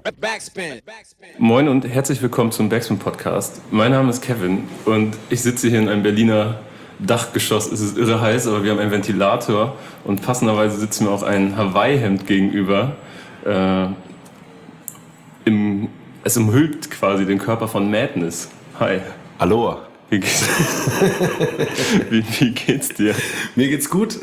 Backspin. Moin und herzlich willkommen zum Backspin Podcast. Mein Name ist Kevin und ich sitze hier in einem Berliner Dachgeschoss. Es ist irre heiß, aber wir haben einen Ventilator und passenderweise sitzt mir auch ein Hawaii-Hemd gegenüber. Es umhüllt quasi den Körper von Madness. Hi. Aloha. Wie geht's, wie geht's dir? Mir geht's gut.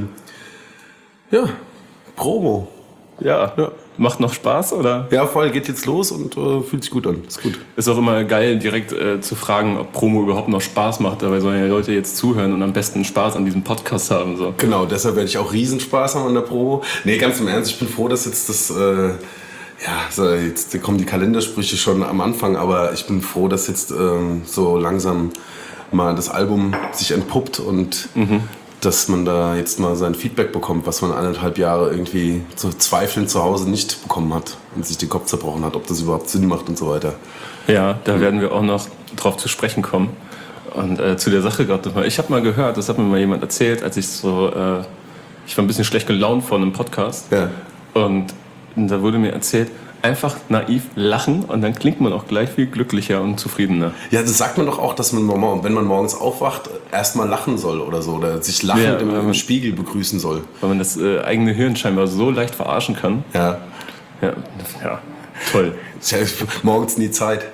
Promo. Ja. Macht noch Spaß, oder? Ja, voll, geht jetzt los und fühlt sich gut an. Ist gut. Ist auch immer geil, direkt zu fragen, ob Promo überhaupt noch Spaß macht. Dabei sollen ja Leute jetzt zuhören und am besten Spaß an diesem Podcast haben. So. Genau, deshalb werde ich auch Riesenspaß haben an der Promo. Nee, ganz im Ernst, ich bin froh, dass jetzt das... jetzt kommen die Kalendersprüche schon am Anfang, aber ich bin froh, dass jetzt so langsam mal das Album sich entpuppt und dass man da jetzt mal sein Feedback bekommt, was man 1,5 Jahre irgendwie zu zweifeln zu Hause nicht bekommen hat und sich den Kopf zerbrochen hat, ob das überhaupt Sinn macht und so weiter. Ja, da werden wir auch noch drauf zu sprechen kommen. Und zu der Sache gerade nochmal. Ich habe mal gehört, das hat mir mal jemand erzählt, als ich war ein bisschen schlecht gelaunt vor einem Podcast. Ja. Und da wurde mir erzählt, einfach naiv lachen und dann klingt man auch gleich viel glücklicher und zufriedener. Ja, das sagt man doch auch, dass man, wenn man morgens aufwacht, erstmal lachen soll oder so. Oder sich lachend im Spiegel begrüßen soll. Weil man das eigene Hirn scheinbar so leicht verarschen kann. Ja. Ja, toll. Ja, morgens nie Zeit.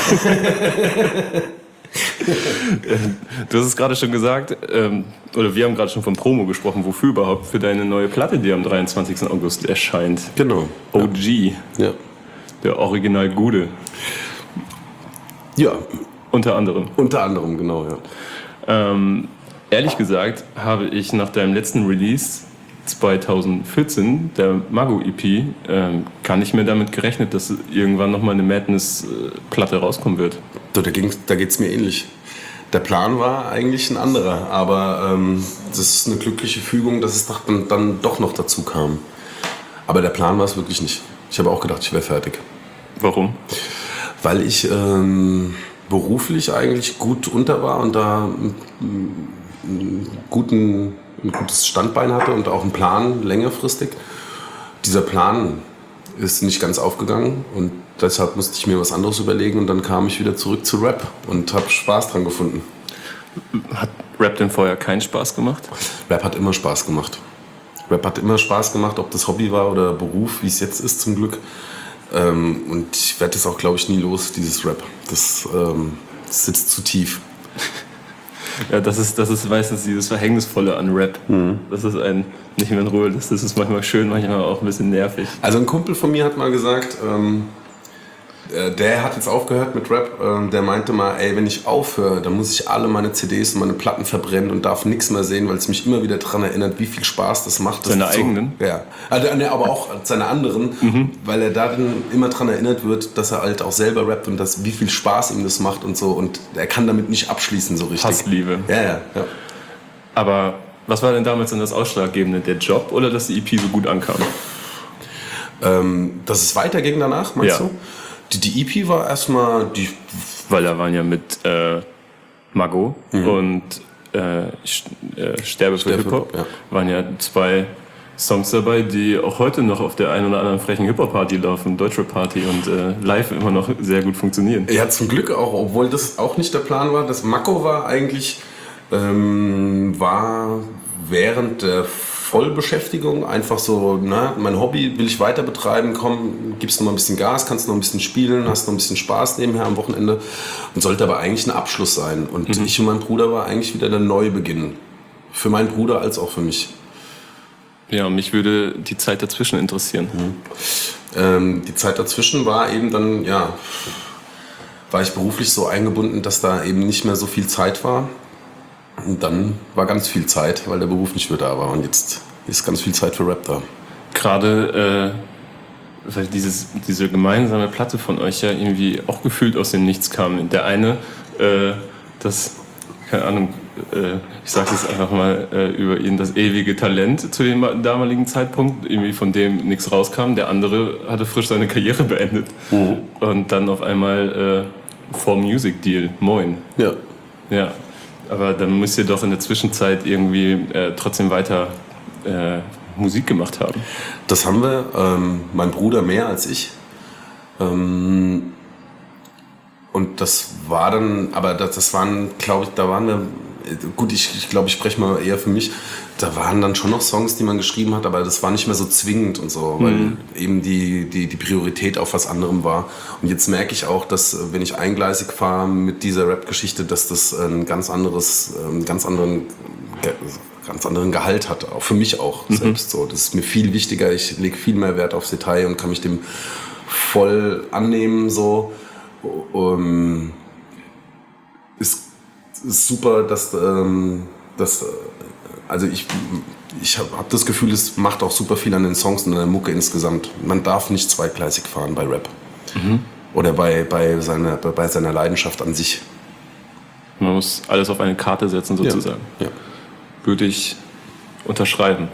Du hast es gerade schon gesagt, oder wir haben gerade schon von Promo gesprochen. Wofür überhaupt? Für deine neue Platte, die am 23. August erscheint. Genau. OG. Ja. Der Original Gude. Ja. Unter anderem. Unter anderem, genau, ja. Ehrlich gesagt habe ich nach deinem letzten Release 2014, der Mago-EP, gar nicht mehr damit gerechnet, dass irgendwann nochmal eine Madness-Platte rauskommen wird. Da geht's mir ähnlich. Der Plan war eigentlich ein anderer, aber das ist eine glückliche Fügung, dass es dann doch noch dazu kam. Aber der Plan war es wirklich nicht. Ich habe auch gedacht, ich wäre fertig. Warum? Weil ich beruflich eigentlich gut unter war und da ein gutes Standbein hatte und auch einen Plan längerfristig. Dieser Plan ist nicht ganz aufgegangen und deshalb musste ich mir was anderes überlegen und dann kam ich wieder zurück zu Rap und habe Spaß dran gefunden. Hat Rap denn vorher keinen Spaß gemacht? Rap hat immer Spaß gemacht. Rap hat immer Spaß gemacht, ob das Hobby war oder Beruf, wie es jetzt ist zum Glück. Und ich werde das auch, glaube ich, nie los, dieses Rap. Das sitzt zu tief. Ja, das ist meistens dieses Verhängnisvolle an Rap. Das ist nicht mehr in Ruhe, das ist manchmal schön, manchmal auch ein bisschen nervig. Also ein Kumpel von mir hat mal gesagt, der hat jetzt aufgehört mit Rap, der meinte mal, ey, wenn ich aufhöre, dann muss ich alle meine CDs und meine Platten verbrennen und darf nichts mehr sehen, weil es mich immer wieder daran erinnert, wie viel Spaß das macht. Seine eigenen? Ja, also, aber auch seine anderen, weil er da dann immer daran erinnert wird, dass er halt auch selber rappt und wie viel Spaß ihm das macht und so und er kann damit nicht abschließen so richtig. Hassliebe. Ja. Aber was war denn damals dann das Ausschlaggebende, der Job oder dass die EP so gut ankam? Dass es weiterging danach, meinst du? Die EP war erstmal die... Weil da waren ja mit Mago und Sterbe für Hip-Hop waren ja 2 Songs dabei, die auch heute noch auf der einen oder anderen frechen Hip-Hop-Party laufen, Deutschrap-Party und live immer noch sehr gut funktionieren. Ja, zum Glück auch, obwohl das auch nicht der Plan war. Das Mago war eigentlich war während der Vollbeschäftigung einfach so, mein Hobby will ich weiter betreiben, komm, gibst noch mal ein bisschen Gas, kannst noch ein bisschen spielen, hast noch ein bisschen Spaß nebenher am Wochenende und sollte aber eigentlich ein Abschluss sein. Und ich und mein Bruder war eigentlich wieder der Neubeginn. Für meinen Bruder als auch für mich. Ja, mich würde die Zeit dazwischen interessieren. Die Zeit dazwischen war eben dann, war ich beruflich so eingebunden, dass da eben nicht mehr so viel Zeit war. Und dann war ganz viel Zeit, weil der Beruf nicht mehr da war. Und jetzt ist ganz viel Zeit für Rap da. Gerade weil diese gemeinsame Platte von euch ja irgendwie auch gefühlt aus dem Nichts kam. Der eine, keine Ahnung, ich sage es einfach mal über ihn, das ewige Talent zu dem damaligen Zeitpunkt, irgendwie von dem nichts rauskam. Der andere hatte frisch seine Karriere beendet. Und dann auf einmal 4Music Deal, moin. Ja. Aber dann müsst ihr doch in der Zwischenzeit irgendwie trotzdem weiter Musik gemacht haben. Das haben wir, mein Bruder mehr als ich. Und das war dann, aber das waren, glaube ich, da waren wir, gut, ich glaube, ich spreche mal eher für mich, da waren dann schon noch Songs, die man geschrieben hat, aber das war nicht mehr so zwingend und so, weil eben die Priorität auf was anderem war. Und jetzt merke ich auch, dass, wenn ich eingleisig fahre mit dieser Rap-Geschichte, dass das ein ganz anderen Gehalt hat, auch für mich auch selbst so. Das ist mir viel wichtiger, ich lege viel mehr Wert aufs Detail und kann mich dem voll annehmen, so. Ist super, also ich habe das Gefühl, es macht auch super viel an den Songs und an der Mucke insgesamt. Man darf nicht zweigleisig fahren bei Rap. Oder bei seiner Leidenschaft an sich. Man muss alles auf eine Karte setzen, sozusagen. Ja. Würde ich unterschreiben.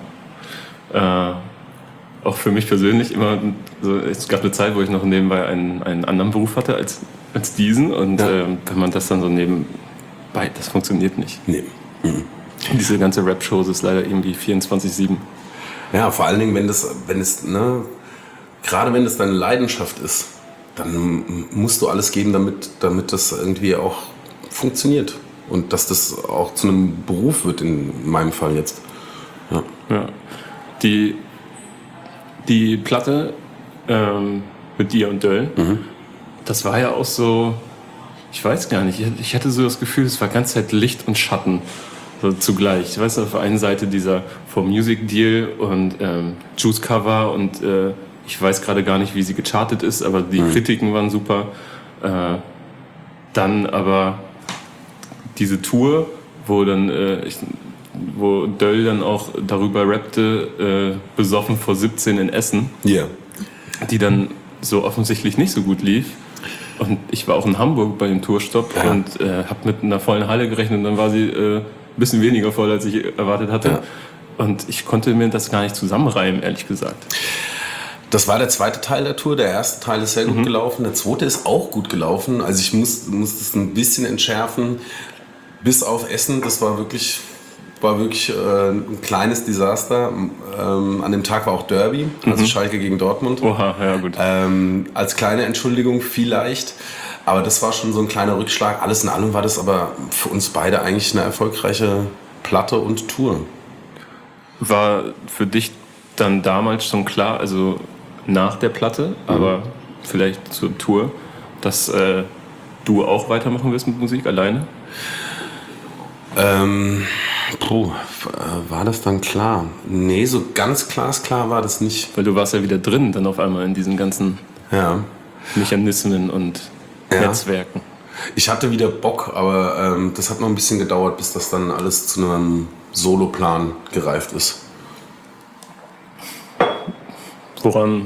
Auch für mich persönlich immer, so, es gab eine Zeit, wo ich noch nebenbei einen anderen Beruf hatte als diesen. Und wenn man das dann so nebenbei, das funktioniert nicht. Nee. Diese ganze Rap-Show ist leider irgendwie 24/7. Ja, vor allen Dingen, gerade wenn das deine Leidenschaft ist, dann musst du alles geben, damit das irgendwie auch funktioniert. Und dass das auch zu einem Beruf wird, in meinem Fall jetzt. Ja. Die Platte mit dir und Döll, das war ja auch so, ich weiß gar nicht, ich hatte so das Gefühl, es war die ganze Zeit Licht und Schatten so zugleich. Ich weiß, auf der einen Seite dieser For Music Deal und Juice Cover und ich weiß gerade gar nicht, wie sie gechartet ist, aber die Kritiken waren super. Dann aber diese Tour, wo Döll dann auch darüber rappte, besoffen vor 17 in Essen, die dann so offensichtlich nicht so gut lief. Und ich war auch in Hamburg bei dem Tourstopp und habe mit einer vollen Halle gerechnet und dann war sie ein bisschen weniger voll, als ich erwartet hatte. Ja. Und ich konnte mir das gar nicht zusammenreimen, ehrlich gesagt. Das war der zweite Teil der Tour. Der erste Teil ist sehr gut gelaufen. Der zweite ist auch gut gelaufen. Also ich muss das ein bisschen entschärfen. Bis auf Essen, das war wirklich ein kleines Desaster. An dem Tag war auch Derby, also Schalke gegen Dortmund. Oha, ja gut. Als kleine Entschuldigung vielleicht. Aber das war schon so ein kleiner Rückschlag. Alles in allem war das aber für uns beide eigentlich eine erfolgreiche Platte und Tour. War für dich dann damals schon klar, also nach der Platte, aber vielleicht zur Tour, dass du auch weitermachen wirst mit Musik alleine? War das dann klar? Nee, so ganz glasklar war das nicht. Weil du warst ja wieder drin, dann auf einmal in diesen ganzen Mechanismen und Netzwerken. Ich hatte wieder Bock, aber das hat noch ein bisschen gedauert, bis das dann alles zu einem Soloplan gereift ist. Warum?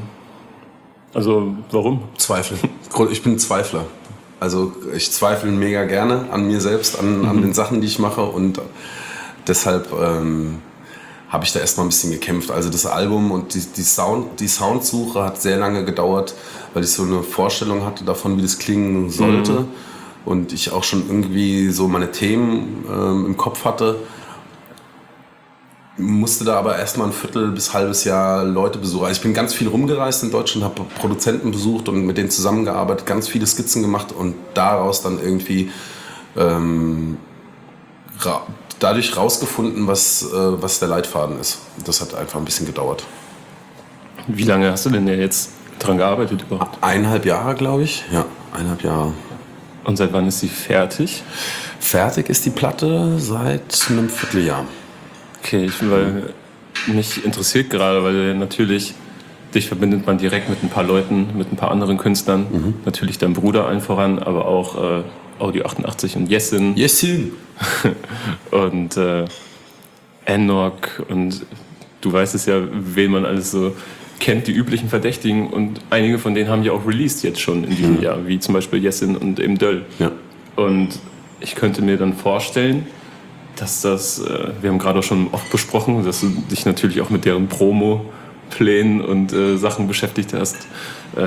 Zweifel. Ich bin ein Zweifler. Also ich zweifle mega gerne an mir selbst, an den Sachen, die ich mache und deshalb habe ich da erstmal ein bisschen gekämpft. Also das Album und die Soundsuche hat sehr lange gedauert, weil ich so eine Vorstellung hatte davon, wie das klingen sollte und ich auch schon irgendwie so meine Themen im Kopf hatte. Musste da aber erstmal ein Viertel bis halbes Jahr Leute besuchen. Also ich bin ganz viel rumgereist in Deutschland, habe Produzenten besucht und mit denen zusammengearbeitet, ganz viele Skizzen gemacht und daraus dann irgendwie dadurch rausgefunden, was der Leitfaden ist. Das hat einfach ein bisschen gedauert. Wie lange hast du denn jetzt dran gearbeitet überhaupt? 1,5 Jahre, glaube ich. Ja, 1,5 Jahre. Und seit wann ist sie fertig? Fertig ist die Platte seit einem Vierteljahr. Okay, weil mich interessiert gerade, weil natürlich dich verbindet man direkt mit ein paar Leuten, mit ein paar anderen Künstlern. Natürlich dein Bruder allen voran, aber auch Audio 88 und Jessin. Jessin! Und Enoch und du weißt es ja, wen man alles so kennt, die üblichen Verdächtigen und einige von denen haben ja auch released jetzt schon in diesem Jahr, wie zum Beispiel Jessin und eben Döll. Ja. Und ich könnte mir dann vorstellen, dass das, wir haben gerade auch schon oft besprochen, dass du dich natürlich auch mit deren Promo-Plänen und Sachen beschäftigt hast.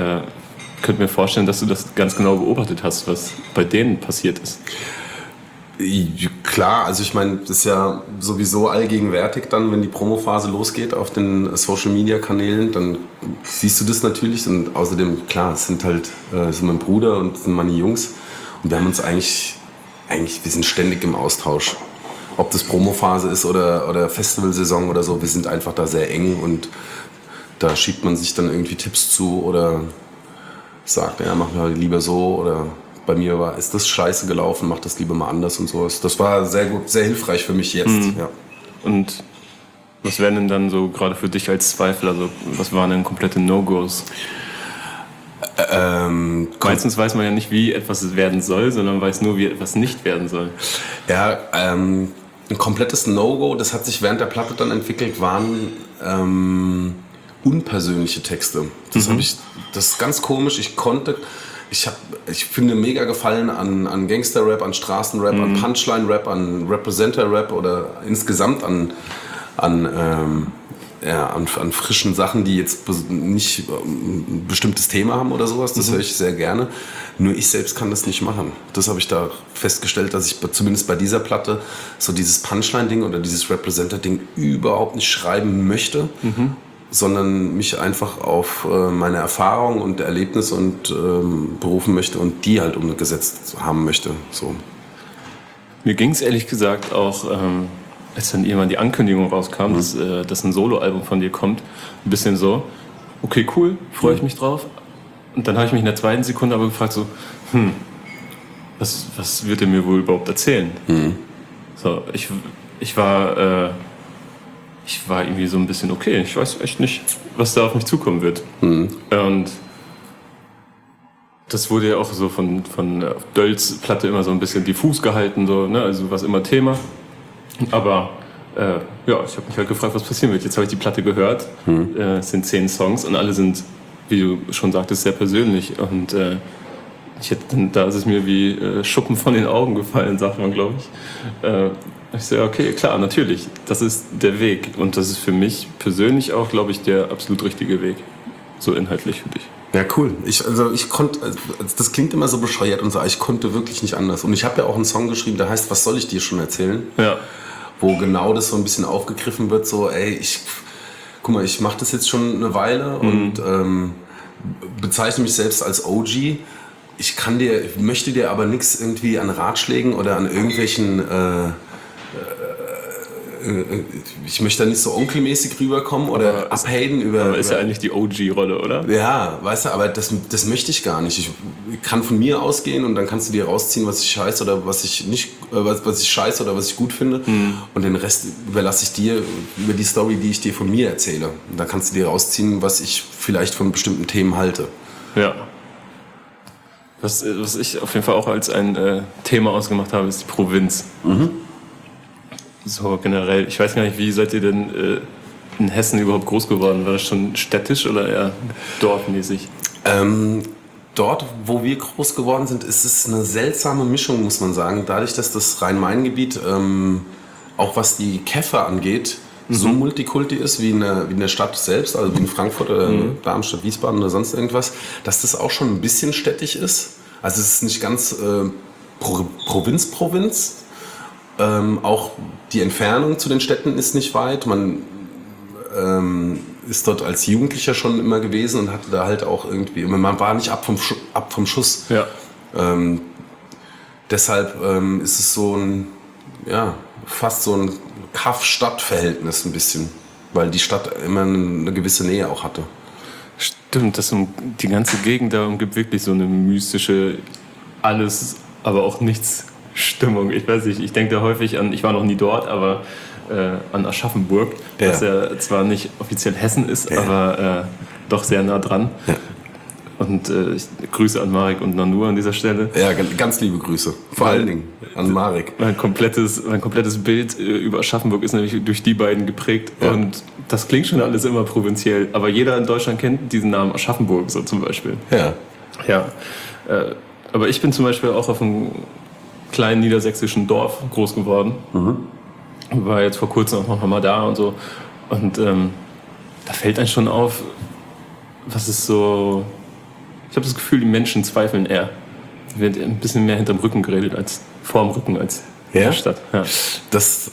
Könnte mir vorstellen, dass du das ganz genau beobachtet hast, was bei denen passiert ist. Klar, also ich meine, das ist ja sowieso allgegenwärtig dann, wenn die Promophase losgeht auf den Social-Media-Kanälen, dann siehst du das natürlich und außerdem, klar, es sind halt sind mein Bruder und sind meine Jungs und wir haben uns eigentlich, wir sind ständig im Austausch. Ob das Promophase ist oder Festivalsaison oder so, wir sind einfach da sehr eng und da schiebt man sich dann irgendwie Tipps zu oder sagt, ja, mach mal lieber so oder bei mir ist das scheiße gelaufen, mach das lieber mal anders und so. Das war sehr gut, sehr hilfreich für mich jetzt. Ja. Und was wären denn dann so gerade für dich als Zweifler, also was waren denn komplette No-Gos? Meistens weiß man ja nicht, wie etwas werden soll, sondern weiß nur, wie etwas nicht werden soll. Ja, ein komplettes No-Go, das hat sich während der Platte dann entwickelt, waren unpersönliche Texte. Das ist ganz komisch. Ich finde mega Gefallen an Gangster-Rap, an Straßenrap, an Punchline-Rap, an Representer-Rap oder insgesamt an frischen Sachen, die jetzt nicht ein bestimmtes Thema haben oder sowas. Das höre ich sehr gerne. Nur ich selbst kann das nicht machen. Das habe ich da festgestellt, dass ich zumindest bei dieser Platte so dieses Punchline-Ding oder dieses Representer-Ding überhaupt nicht schreiben möchte. Sondern mich einfach auf meine Erfahrung und Erlebnisse und berufen möchte und die halt umgesetzt haben möchte. So. Mir ging es ehrlich gesagt auch, als dann irgendwann die Ankündigung rauskam, dass ein Soloalbum von dir kommt, ein bisschen so, okay, cool, freue ich mich drauf. Und dann habe ich mich in der zweiten Sekunde aber gefragt so, was wird er mir wohl überhaupt erzählen? So, ich war irgendwie so ein bisschen okay. Ich weiß echt nicht, was da auf mich zukommen wird. Und das wurde ja auch so von Dölls Platte immer so ein bisschen diffus gehalten, so, ne? Also was immer Thema. Aber ich habe mich halt gefragt, was passieren wird. Jetzt habe ich die Platte gehört. Es sind 10 Songs und alle sind, wie du schon sagtest, sehr persönlich. Und da ist es mir wie Schuppen von den Augen gefallen, sagt man, glaube ich. Ich sage, okay, klar, natürlich, das ist der Weg. Und das ist für mich persönlich auch, glaube ich, der absolut richtige Weg. So inhaltlich für dich. Ja, cool. Ich konnte, das klingt immer so bescheuert und so, ich konnte wirklich nicht anders. Und ich habe ja auch einen Song geschrieben, der heißt, was soll ich dir schon erzählen? Ja. Wo genau das so ein bisschen aufgegriffen wird, so, guck mal, ich mache das jetzt schon eine Weile und bezeichne mich selbst als OG. Ich möchte dir aber nichts irgendwie an Ratschlägen oder an irgendwelchen ich möchte da nicht so onkelmäßig rüberkommen oder abhaten über... Aber ist ja eigentlich die OG-Rolle, oder? Ja, weißt du, aber das möchte ich gar nicht. Ich kann von mir ausgehen und dann kannst du dir rausziehen, was ich scheiße oder was ich nicht, was ich scheiße oder was ich gut finde. Und den Rest überlasse ich dir über die Story, die ich dir von mir erzähle. Und da kannst du dir rausziehen, was ich vielleicht von bestimmten Themen halte. Ja. Was ich auf jeden Fall auch als ein Thema ausgemacht habe, ist die Provinz. So generell, ich weiß gar nicht, wie seid ihr denn in Hessen überhaupt groß geworden? War das schon städtisch oder eher dorfmäßig? Dort, wo wir groß geworden sind, ist es eine seltsame Mischung, muss man sagen. Dadurch, dass das Rhein-Main-Gebiet, auch was die Käfer angeht, so multikulti ist wie in der Stadt selbst, also wie in Frankfurt oder Darmstadt, Wiesbaden oder sonst irgendwas, dass das auch schon ein bisschen städtisch ist. Also es ist nicht ganz Provinz. Auch die Entfernung zu den Städten ist nicht weit. Man ist dort als Jugendlicher schon immer gewesen und hatte da halt auch irgendwie, man war nicht ab vom Schuss. Ja. Deshalb ist es so fast so ein Kaff-Stadt-Verhältnis ein bisschen, weil die Stadt immer eine gewisse Nähe auch hatte. Stimmt, die ganze Gegend da umgibt wirklich so eine mystische, alles, aber auch nichts Stimmung. Ich weiß nicht, ich denke da häufig an, ich war noch nie dort, aber an Aschaffenburg, was ja zwar nicht offiziell Hessen ist, aber doch sehr nah dran. Ja. Und Grüße an Marek und Nanu an dieser Stelle. Ja, ganz liebe Grüße. Vor allen Dingen an Marek. Mein komplettes Bild über Aschaffenburg ist nämlich durch die beiden geprägt. Ja. Und das klingt schon alles immer provinziell. Aber jeder in Deutschland kennt diesen Namen Aschaffenburg so zum Beispiel. Ja. Ja. Aber ich bin zum Beispiel auch auf einem kleinen niedersächsischen Dorf groß geworden. War jetzt vor kurzem auch noch mal da und so. Und da fällt einem schon auf, was ist so... Ich habe das Gefühl, die Menschen zweifeln eher. Es wird ein bisschen mehr hinterm Rücken geredet als vorm Rücken, als in der Stadt. Ja. Das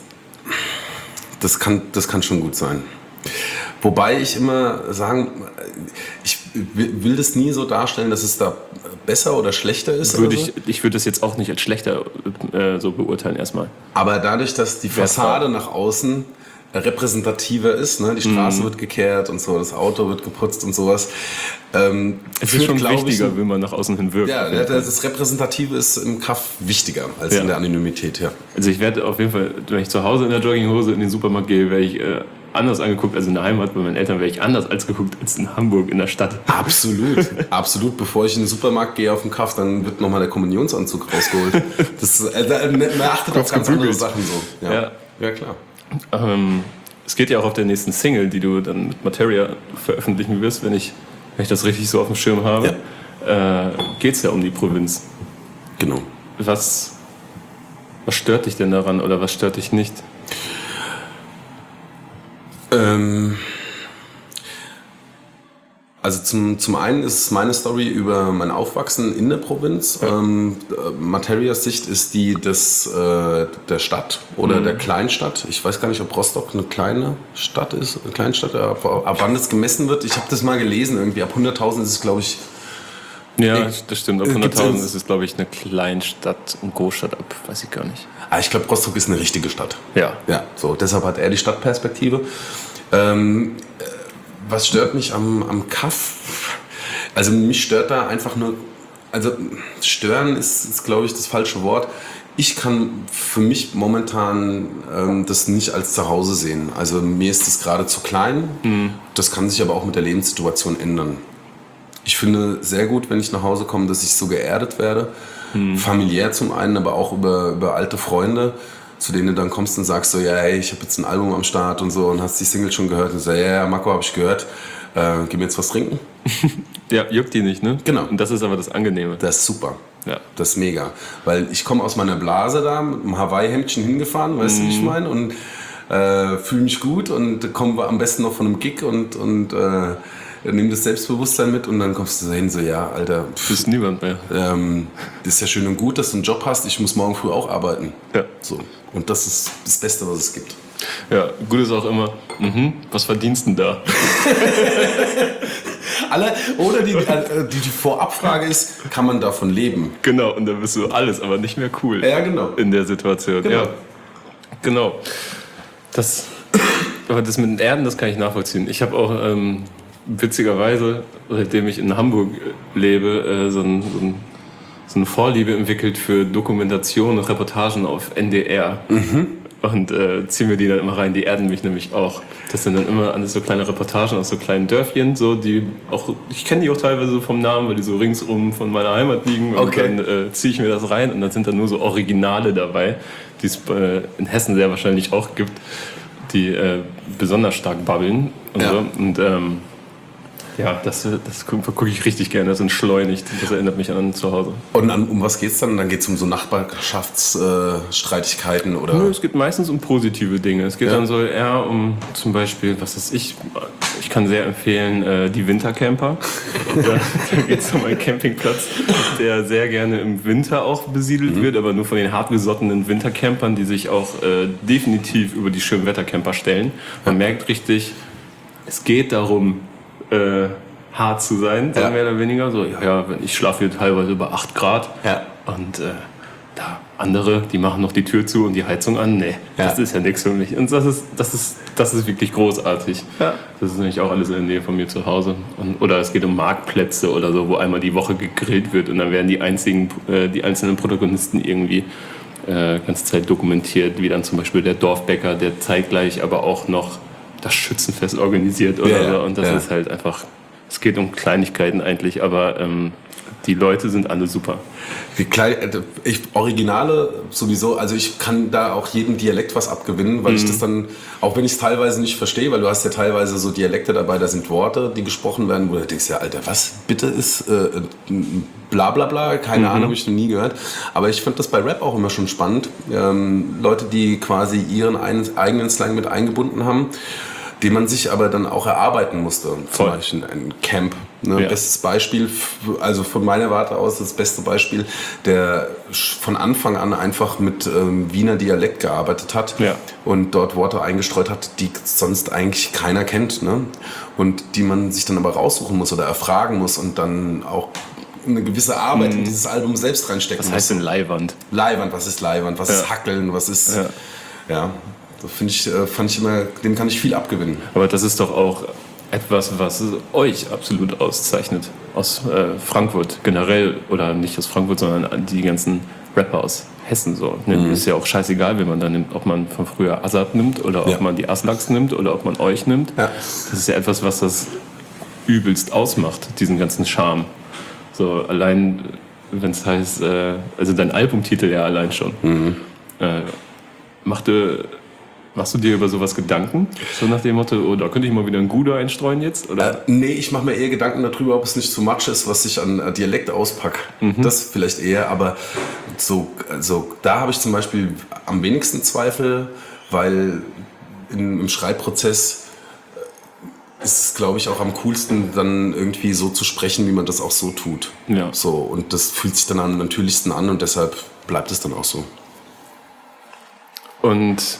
kann schon gut sein. Wobei ich immer sagen, ich will das nie so darstellen, dass es da besser oder schlechter ist. Ich würde das jetzt auch nicht als schlechter so beurteilen erstmal. Aber dadurch, dass die Fassade nach außen repräsentativer ist, ne? Die Straße wird gekehrt und so, das Auto wird geputzt und sowas. Es ist schon wichtiger, wenn man nach außen hin wirkt. Ja, das Repräsentative ist im Kaff wichtiger als in der Anonymität. Ja. Also ich werde auf jeden Fall, wenn ich zu Hause in der Jogginghose in den Supermarkt gehe, werde ich anders angeguckt als in der Heimat. Bei meinen Eltern wäre ich anders als geguckt als in Hamburg in der Stadt. Absolut, absolut. Bevor ich in den Supermarkt gehe auf den Kaff, dann wird nochmal der Kommunionsanzug rausgeholt. Man achtet auf ganz andere Sachen so. Ja, klar. Es geht ja auch auf der nächsten Single, die du dann mit Materia veröffentlichen wirst, wenn ich das richtig so auf dem Schirm habe. Ja. Geht es ja um die Provinz. Genau. Was stört dich denn daran oder was stört dich nicht? Also zum einen ist es meine Story über mein Aufwachsen in der Provinz. Ja. Materias Sicht ist die der Stadt oder der Kleinstadt. Ich weiß gar nicht, ob Rostock eine kleine Stadt ist. Eine Kleinstadt, ab wann das gemessen wird. Ich habe das mal gelesen. Irgendwie ab 100.000 ist es, glaube ich... Ja, das stimmt. Ab 100.000 ist es, glaube ich, eine Kleinstadt und Großstadt ab. Weiß ich gar nicht. Ich glaube, Rostock ist eine richtige Stadt. Ja. So, deshalb hat er die Stadtperspektive. Was stört mich am Kaff? Also mich stört da einfach nur, also stören ist glaube ich das falsche Wort. Ich kann für mich momentan das nicht als Zuhause sehen. Also mir ist das gerade zu klein. Das kann sich aber auch mit der Lebenssituation ändern. Ich finde sehr gut, wenn ich nach Hause komme, dass ich so geerdet werde. Familiär zum einen, aber auch über alte Freunde, zu denen du dann kommst und sagst so, ja, hey, ich habe jetzt ein Album am Start und so und hast die Single schon gehört und so, ja, Marco, habe ich gehört, gib mir jetzt was trinken. Ja, juckt die nicht, ne? Genau. Und das ist aber das Angenehme. Das ist super. Ja. Das ist mega. Weil ich komme aus meiner Blase da, mit einem Hawaii-Hemdchen hingefahren, weißt du, wie ich meine? Und fühle mich gut und komme am besten noch von einem Gig und nimm das Selbstbewusstsein mit und dann kommst du hin so, ja, Alter, du bist niemand mehr. Das ist ja schön und gut, dass du einen Job hast, ich muss morgen früh auch arbeiten. Ja. So. Und das ist das Beste, was es gibt. Ja, gut ist auch immer, was verdienst du denn da? Oder die Vorabfrage ist, kann man davon leben? Genau, und dann bist du alles, aber nicht mehr cool. Ja, genau. In der Situation, genau. Ja. Genau. Aber das mit den Erden, das kann ich nachvollziehen. Ich habe auch witzigerweise, seitdem ich in Hamburg lebe, so eine Vorliebe entwickelt für Dokumentation und Reportagen auf NDR. Und ziehen wir die dann immer rein. Die erden mich nämlich auch. Das sind dann immer alles so kleine Reportagen aus so kleinen Dörfchen, so, die auch, ich kenne die auch teilweise so vom Namen, weil die so ringsum von meiner Heimat liegen. Und dann ziehe ich mir das rein und dann sind dann nur so Originale dabei, die es in Hessen sehr wahrscheinlich auch gibt, die besonders stark babbeln und so. Und ja, das gucke ich richtig gerne, das entschleunigt, das erinnert mich an zu Hause. Und um was geht's dann? Dann geht's um so Nachbarschaftsstreitigkeiten oder? Nö, es geht meistens um positive Dinge. Es geht dann so eher um zum Beispiel, was weiß ich kann sehr empfehlen, die Wintercamper. Da geht es um einen Campingplatz, der sehr gerne im Winter auch besiedelt wird, aber nur von den hartgesottenen Wintercampern, die sich auch definitiv über die Schönwettercamper stellen. Man merkt richtig, es geht darum, hart zu sein, mehr oder weniger. So, ich schlafe hier teilweise über 8 Grad. Ja. Und da andere, die machen noch die Tür zu und die Heizung an. Nee, das ist ja nichts für mich. Und das ist wirklich großartig. Ja. Das ist nämlich auch alles in der Nähe von mir zu Hause. Oder es geht um Marktplätze oder so, wo einmal die Woche gegrillt wird und dann werden die einzelnen Protagonisten irgendwie ganze Zeit dokumentiert, wie dann zum Beispiel der Dorfbäcker, der zeitgleich aber auch noch das Schützenfest organisiert oder so. Und das ist halt einfach, es geht um Kleinigkeiten eigentlich, aber die Leute sind alle super. Originale sowieso, also ich kann da auch jedem Dialekt was abgewinnen, weil ich das dann, auch wenn ich es teilweise nicht verstehe, weil du hast ja teilweise so Dialekte dabei, da sind Worte, die gesprochen werden, wo du denkst, ja Alter, was bitte ist bla bla bla, keine Ahnung, habe ich noch nie gehört. Aber ich finde das bei Rap auch immer schon spannend. Leute, die quasi ihren eigenen Slang mit eingebunden haben. den man sich aber dann auch erarbeiten musste. Zum Voll. Beispiel ein Camp. Ne? Ja. Bestes Beispiel, also von meiner Warte aus das beste Beispiel, der von Anfang an einfach mit Wiener Dialekt gearbeitet hat Ja. und dort Worte eingestreut hat, die sonst eigentlich keiner kennt. Ne? Und die man sich dann aber raussuchen muss oder erfragen muss und dann auch eine gewisse Arbeit in dieses Album selbst reinstecken Was heißt denn Leihwand? Leiwand, was ist Leiwand, was ist Hackeln, was ist... Ja, das fand ich immer, dem kann ich viel abgewinnen. Aber das ist doch auch etwas, was euch absolut auszeichnet. Aus Frankfurt generell, oder nicht aus Frankfurt, sondern die ganzen Rapper aus Hessen. So. Ist ja auch scheißegal, wenn man da nimmt, ob man von früher Azad nimmt oder ob man die Aslaks nimmt oder ob man euch nimmt. Ja. Das ist ja etwas, was das übelst ausmacht, diesen ganzen Charme. So allein, wenn es heißt, also dein Albumtitel ja allein schon. Machst du dir über sowas Gedanken? So nach dem Motto, oh, da könnte ich mal wieder einen Gude einstreuen jetzt? Oder? Nee, ich mache mir eher Gedanken darüber, ob es nicht zu much ist, was ich an Dialekt auspacke. Das vielleicht eher, aber da habe ich zum Beispiel am wenigsten Zweifel, weil im Schreibprozess ist es, glaube ich, auch am coolsten, dann irgendwie so zu sprechen, wie man das auch so tut. Ja. So, und das fühlt sich dann am natürlichsten an und deshalb bleibt es dann auch so. Und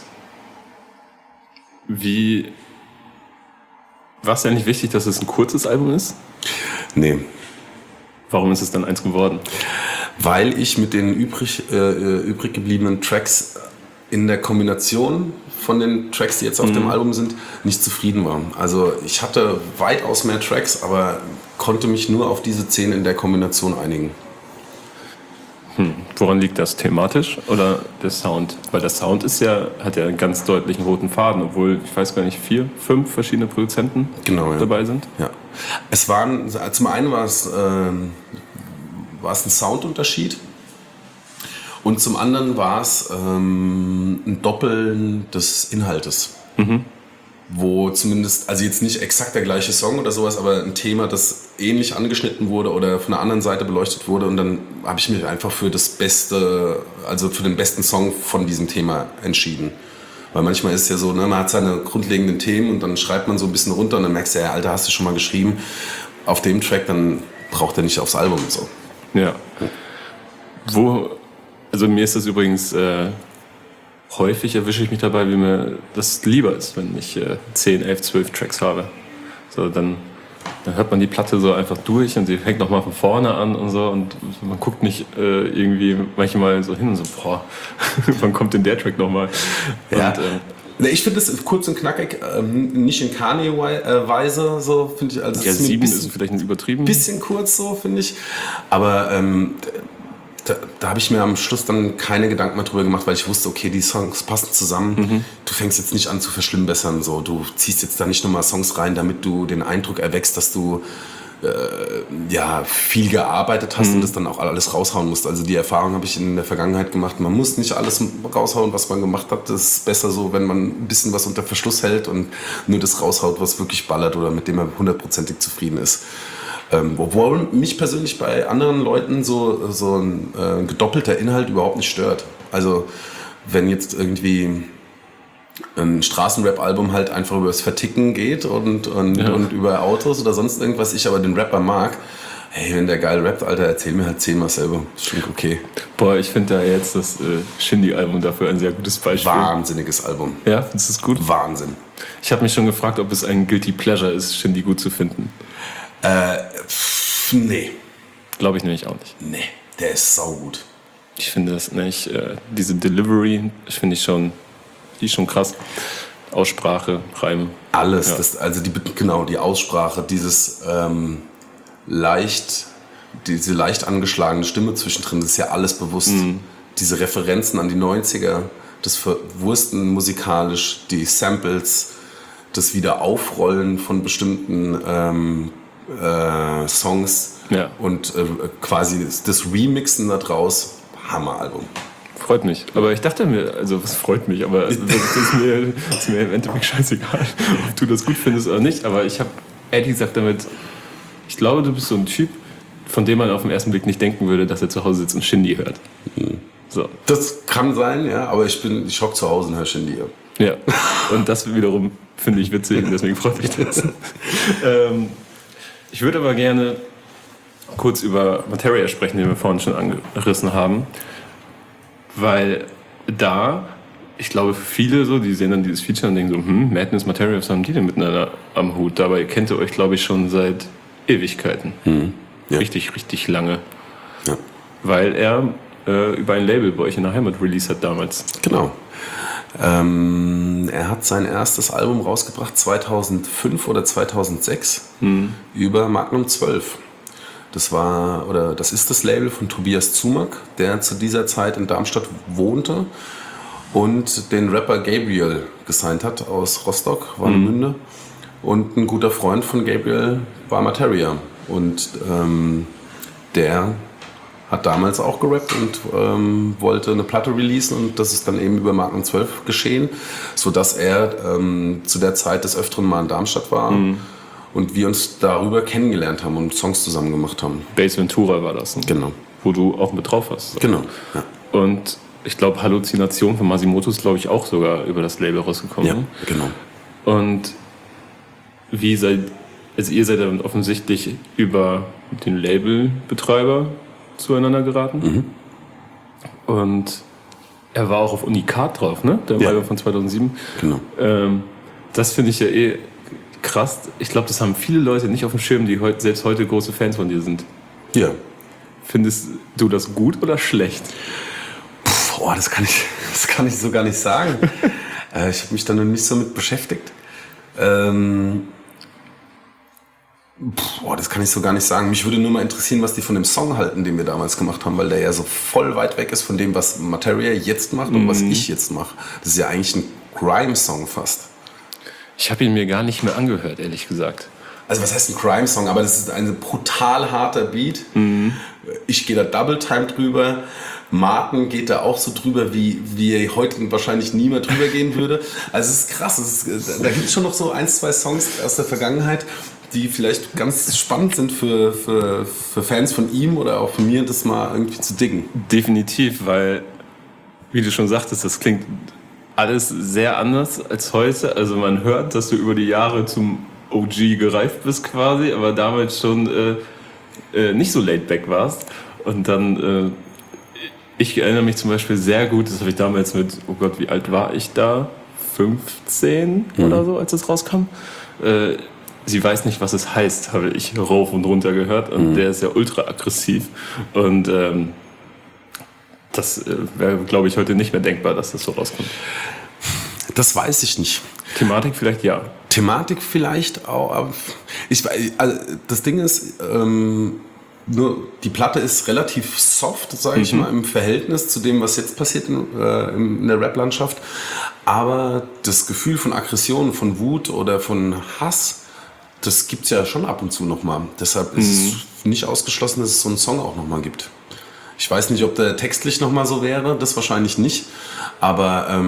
war es ja nicht wichtig, dass es ein kurzes Album ist? Nee. Warum ist es dann eins geworden? Weil ich mit den übrig gebliebenen Tracks in der Kombination von den Tracks, die jetzt auf dem Album sind, nicht zufrieden war. Also ich hatte weitaus mehr Tracks, aber konnte mich nur auf diese 10 in der Kombination einigen. Woran liegt das? Thematisch oder der Sound? Weil der Sound hat ja einen ganz deutlichen roten Faden, obwohl, ich weiß gar nicht, 4, 5 verschiedene Produzenten dabei sind. Ja. Zum einen war es ein Soundunterschied und zum anderen war es ein Doppeln des Inhaltes. Wo zumindest, also jetzt nicht exakt der gleiche Song oder sowas, aber ein Thema, das ähnlich angeschnitten wurde oder von der anderen Seite beleuchtet wurde, und dann habe ich mich einfach für den besten Song von diesem Thema entschieden. Weil manchmal ist es ja so, ne, man hat seine grundlegenden Themen und dann schreibt man so ein bisschen runter und dann merkst du, ja, Alter, hast du schon mal geschrieben auf dem Track, dann braucht er nicht aufs Album und so. Ja. Also mir ist das übrigens häufig erwische ich mich dabei, wie mir das lieber ist, wenn ich 10, 11, 12 Tracks habe. So, dann hört man die Platte so einfach durch und sie fängt nochmal von vorne an und so, und man guckt nicht irgendwie manchmal so hin und so, boah, wann kommt denn der Track nochmal? Ja. Ich finde es kurz und knackig, nicht in Kanye-Weise, so finde ich. Also ja, 7 ist vielleicht ein übertrieben. Bisschen kurz so, finde ich. Aber da habe ich mir am Schluss dann keine Gedanken mehr drüber gemacht, weil ich wusste, okay, die Songs passen zusammen. Du fängst jetzt nicht an zu verschlimmbessern. So. Du ziehst jetzt da nicht nochmal Songs rein, damit du den Eindruck erweckst, dass du viel gearbeitet hast und das dann auch alles raushauen musst. Also die Erfahrung habe ich in der Vergangenheit gemacht. Man muss nicht alles raushauen, was man gemacht hat. Das ist besser so, wenn man ein bisschen was unter Verschluss hält und nur das raushaut, was wirklich ballert oder mit dem man 100%ig zufrieden ist. Obwohl mich persönlich bei anderen Leuten so ein gedoppelter Inhalt überhaupt nicht stört. Also wenn jetzt irgendwie ein Straßenrap-Album halt einfach über das Verticken geht und über Autos oder sonst irgendwas, ich aber den Rapper mag, hey, wenn der geil rappt, Alter, erzähl mir halt 10-mal selber. Ist schon okay. Boah, ich finde da jetzt das Shindy-Album dafür ein sehr gutes Beispiel. Wahnsinniges Album. Ja, findest du es gut? Wahnsinn. Ich habe mich schon gefragt, ob es ein Guilty Pleasure ist, Shindy gut zu finden. Nee. Glaube ich nämlich auch nicht. Nee, der ist saugut. Ich finde das nicht. Diese Delivery finde ich schon, die ist schon krass. Aussprache, Reim. Alles, Ja. Die Aussprache, diese leicht angeschlagene Stimme zwischendrin, das ist ja alles bewusst. Diese Referenzen an die 90er, das Verwursten musikalisch, die Samples, das Wiederaufrollen von bestimmten Songs und quasi das Remixen da draus, Hammeralbum. Freut mich. Aber ich dachte mir, also was freut mich, aber das ist mir im Endeffekt scheißegal, ob du das gut findest oder nicht. Aber ich habe ehrlich gesagt damit, ich glaube, du bist so ein Typ, von dem man auf den ersten Blick nicht denken würde, dass er zu Hause sitzt und Shindy hört. So. Das kann sein, ja, aber ich hocke zu Hause und höre Shindy. Ja, und das wiederum finde ich witzig, deswegen freut mich das. Ich würde aber gerne kurz über Materia sprechen, den wir vorhin schon angerissen haben, weil ich glaube, viele so, die sehen dann dieses Feature und denken so, Madness, Materia, was haben die denn miteinander am Hut? Dabei kennt ihr euch, glaube ich, schon seit Ewigkeiten. Ja. Richtig, richtig lange. Ja. Weil er über ein Label bei euch in der Heimat released hat damals. Genau. Er hat sein erstes Album rausgebracht 2005 oder 2006 über Magnum 12. Das ist das Label von Tobias Zumack, der zu dieser Zeit in Darmstadt wohnte und den Rapper Gabriel gesigned hat aus Rostock, Warnemünde. Und ein guter Freund von Gabriel war Materia. Und der hat damals auch gerappt und wollte eine Platte releasen, und das ist dann eben über Magnum 12 geschehen, sodass er zu der Zeit des Öfteren mal in Darmstadt war und wir uns darüber kennengelernt haben und Songs zusammen gemacht haben. Base Ventura war das, ne? Genau. Wo du auch mit drauf warst. Genau, ja. Und ich glaube, Halluzination von Masimoto ist, glaube ich, auch sogar über das Label rausgekommen. Ja, ne? genau. Und ihr seid dann offensichtlich über den Labelbetreiber zueinander geraten. Und er war auch auf Unikat drauf, ne? Der Album von 2007. Genau. Das finde ich ja krass. Ich glaube, das haben viele Leute nicht auf dem Schirm, die selbst heute große Fans von dir sind. Ja. Findest du das gut oder schlecht? Das kann ich so gar nicht sagen. Ich habe mich da noch nicht so mit beschäftigt. Das kann ich so gar nicht sagen. Mich würde nur mal interessieren, was die von dem Song halten, den wir damals gemacht haben, weil der ja so voll weit weg ist von dem, was Materia jetzt macht und was ich jetzt mache. Das ist ja eigentlich ein Grime-Song fast. Ich habe ihn mir gar nicht mehr angehört, ehrlich gesagt. Also was heißt ein Crime-Song? Aber das ist ein brutal harter Beat. Ich gehe da Double-Time drüber. Martin geht da auch so drüber, wie heute wahrscheinlich niemand drüber gehen würde. Also es ist krass. Da gibt es schon noch so 1, 2 Songs aus der Vergangenheit, die vielleicht ganz spannend sind für Fans von ihm oder auch von mir, das mal irgendwie zu diggen. Definitiv, weil, wie du schon sagtest, das klingt alles sehr anders als heute. Also man hört, dass du über die Jahre zum OG gereift bist quasi, aber damals schon nicht so laid back warst. Und dann, ich erinnere mich zum Beispiel sehr gut, das habe ich damals mit, oh Gott, wie alt war ich da? 15 oder so, als es rauskam. Sie weiß nicht, was es heißt, habe ich rauf und runter gehört. Und der ist ja ultra aggressiv. Und das wäre, glaube ich, heute nicht mehr denkbar, dass das so rauskommt. Das weiß ich nicht. Thematik vielleicht ja. Thematik vielleicht auch. Aber das Ding ist, nur die Platte ist relativ soft, sage ich mal, im Verhältnis zu dem, was jetzt passiert in der Rap-Landschaft. Aber das Gefühl von Aggression, von Wut oder von Hass, das gibt es ja schon ab und zu nochmal. Deshalb ist es nicht ausgeschlossen, dass es so einen Song auch nochmal gibt. Ich weiß nicht, ob der textlich nochmal so wäre, das wahrscheinlich nicht. Aber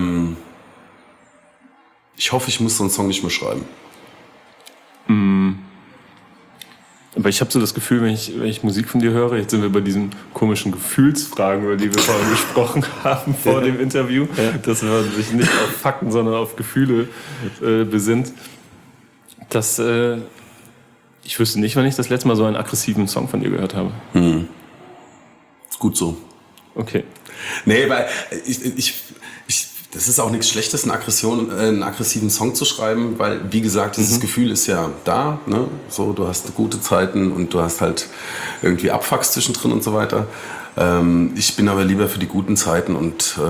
ich hoffe, ich muss so einen Song nicht mehr schreiben. Aber ich habe so das Gefühl, wenn ich Musik von dir höre, jetzt sind wir bei diesen komischen Gefühlsfragen, über die wir vorhin gesprochen haben vor dem Interview, dass man sich nicht auf Fakten, sondern auf Gefühle besinnt. Dass ich wüsste nicht, wann ich das letzte Mal so einen aggressiven Song von dir gehört habe. Ist gut so. Okay. Nee, weil das ist auch nichts Schlechtes, einen aggressiven Song zu schreiben, weil, wie gesagt, dieses Gefühl ist ja da. Ne? So, du hast gute Zeiten und du hast halt irgendwie Abfucks zwischendrin und so weiter. Ich bin aber lieber für die guten Zeiten und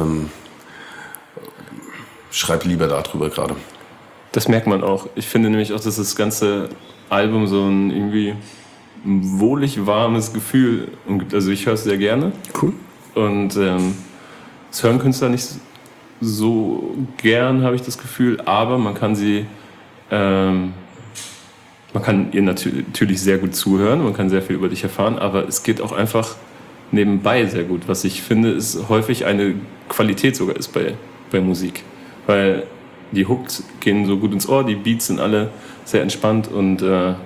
schreibe lieber darüber gerade. Das merkt man auch. Ich finde nämlich auch, dass das ganze Album so ein irgendwie wohlig warmes Gefühl gibt. Also ich höre es sehr gerne. Cool. Und das hören Künstler nicht so gern, habe ich das Gefühl, aber man kann ihr natürlich sehr gut zuhören, man kann sehr viel über dich erfahren, aber es geht auch einfach nebenbei sehr gut, was ich finde, ist häufig eine Qualität sogar ist bei Musik, weil die Hooks gehen so gut ins Ohr, die Beats sind alle sehr entspannt und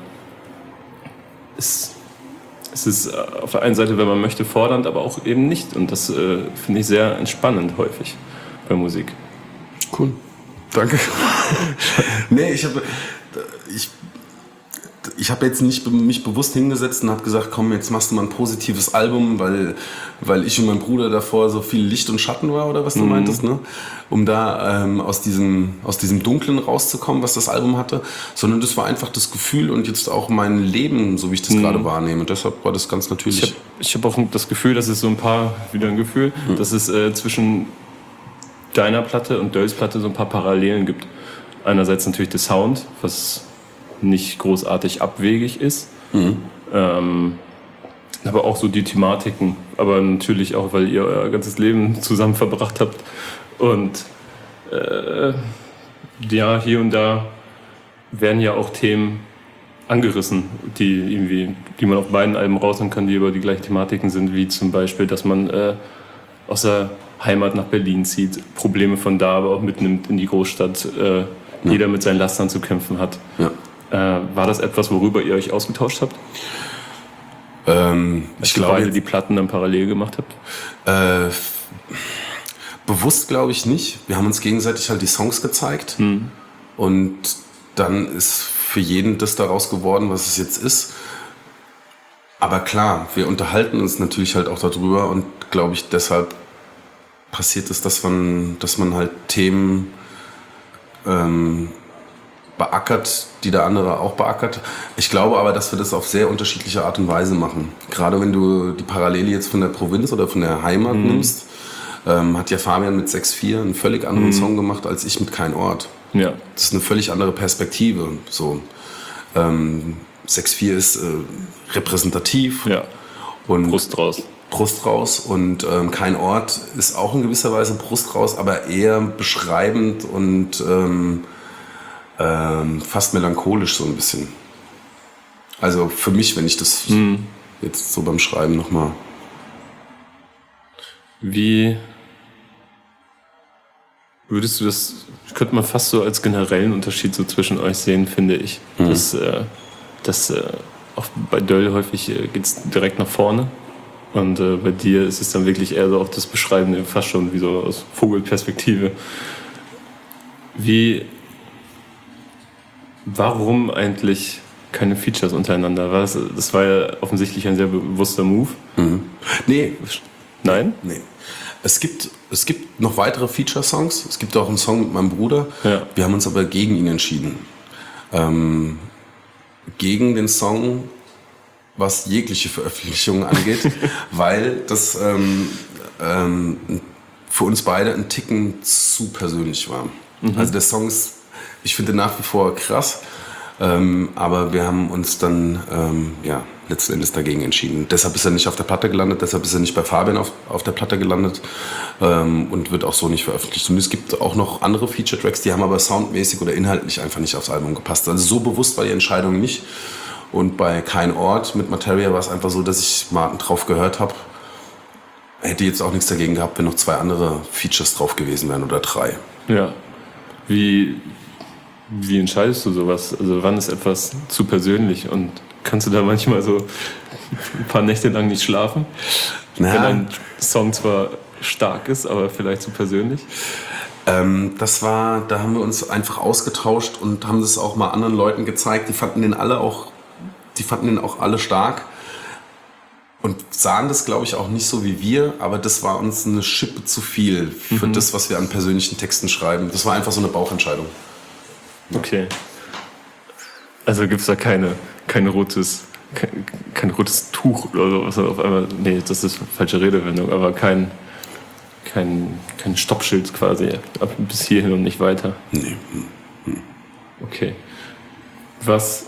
es ist auf der einen Seite, wenn man möchte, fordernd, aber auch eben nicht und das finde ich sehr entspannend häufig bei Musik. Cool. Danke. Nee, ich habe jetzt nicht mich bewusst hingesetzt und habe gesagt, komm, jetzt machst du mal ein positives Album, weil ich und mein Bruder davor so viel Licht und Schatten war, oder was du meintest, ne? Um da aus diesem Dunklen rauszukommen, was das Album hatte, sondern das war einfach das Gefühl und jetzt auch mein Leben, so wie ich das gerade wahrnehme. Und deshalb war das ganz natürlich. Ich hab auch das Gefühl, dass es so wieder ein Gefühl, dass es zwischen deiner Platte und Dölls Platte so ein paar Parallelen gibt. Einerseits natürlich der Sound, was nicht großartig abwegig ist, aber auch so die Thematiken, aber natürlich auch, weil ihr euer ganzes Leben zusammen verbracht habt und ja, hier und da werden ja auch Themen angerissen, die man auf beiden Alben rausnehmen kann, die über die gleichen Thematiken sind, wie zum Beispiel, dass man aus der Heimat nach Berlin zieht, Probleme von da aber auch mitnimmt in die Großstadt, jeder mit seinen Lastern zu kämpfen hat. Ja. War das etwas, worüber ihr euch ausgetauscht habt? Ich glaube, beide die Platten dann parallel gemacht habt? Bewusst glaube ich nicht. Wir haben uns gegenseitig halt die Songs gezeigt und dann ist für jeden das daraus geworden, was es jetzt ist. Aber klar, wir unterhalten uns natürlich halt auch darüber und glaube ich, deshalb passiert es, dass man halt Themen beackert, die der andere auch beackert. Ich glaube aber, dass wir das auf sehr unterschiedliche Art und Weise machen. Gerade wenn du die Parallele jetzt von der Provinz oder von der Heimat nimmst, hat ja Fabian mit 6-4 einen völlig anderen Song gemacht als ich mit Kein Ort. Ja. Das ist eine völlig andere Perspektive. So. 6-4 ist repräsentativ. Ja. Und Brust raus. Und Kein Ort ist auch in gewisser Weise Brust raus, aber eher beschreibend und fast melancholisch so ein bisschen. Also für mich, wenn ich das jetzt so beim Schreiben nochmal. Wie würdest du das, könnte man fast so als generellen Unterschied so zwischen euch sehen, finde ich. Dass auch bei Döll häufig geht es direkt nach vorne. Und bei dir ist es dann wirklich eher so auch das Beschreibende, fast schon wie so aus Vogelperspektive. Warum eigentlich keine Features untereinander? Das war ja offensichtlich ein sehr bewusster Move. Nee. Nein? Nee. Es gibt noch weitere Feature-Songs. Es gibt auch einen Song mit meinem Bruder. Ja. Wir haben uns aber gegen ihn entschieden. Gegen den Song, was jegliche Veröffentlichung angeht, weil das für uns beide ein Ticken zu persönlich war. Also der Song ist, ich finde, nach wie vor krass, aber wir haben uns dann letzten Endes dagegen entschieden. Deshalb ist er nicht auf der Platte gelandet, deshalb ist er nicht bei Fabian auf der Platte gelandet und wird auch so nicht veröffentlicht. Und es gibt auch noch andere Feature-Tracks, die haben aber soundmäßig oder inhaltlich einfach nicht aufs Album gepasst. Also so bewusst war die Entscheidung nicht. Und bei Kein Ort mit Materia war es einfach so, dass ich Martin drauf gehört habe. Hätte jetzt auch nichts dagegen gehabt, wenn noch 2 andere Features drauf gewesen wären oder 3. Ja. Wie entscheidest du sowas? Also wann ist etwas zu persönlich und kannst du da manchmal so ein paar Nächte lang nicht schlafen? Wenn ein Song zwar stark ist, aber vielleicht zu persönlich? Da haben wir uns einfach ausgetauscht und haben das auch mal anderen Leuten gezeigt. Die fanden den auch alle stark und sahen das, glaube ich, auch nicht so wie wir, aber das war uns eine Schippe zu viel für das, was wir an persönlichen Texten schreiben. Das war einfach so eine Bauchentscheidung. Okay. Also gibt es da kein rotes Tuch oder so, was auf einmal, nee, das ist falsche Redewendung, aber kein Stoppschild quasi, bis hierhin und nicht weiter. Nee. Okay. Was